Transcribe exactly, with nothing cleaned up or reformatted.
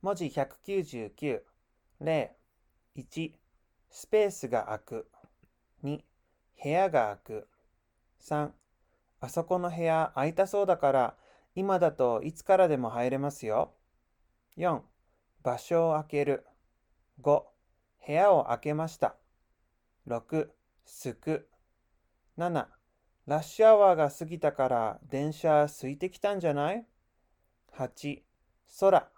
文字ひゃくきゅうじゅうきゅう、例、いち、スペースが空く。に、部屋が空く。さん、あそこの部屋空いたそうだから、今だといつからでも入れますよ。よん、場所を空ける。ご、部屋を空けました。ろく、すく。なな、ラッシュアワーが過ぎたから電車空いてきたんじゃない？はち、空。